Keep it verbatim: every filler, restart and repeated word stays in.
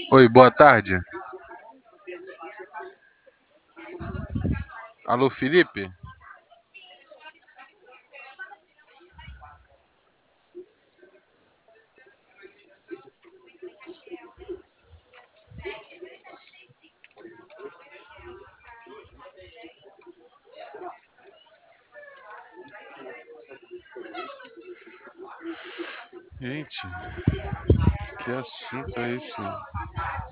Oi, boa tarde. Alô, Felipe? Gente, que assunto é esse?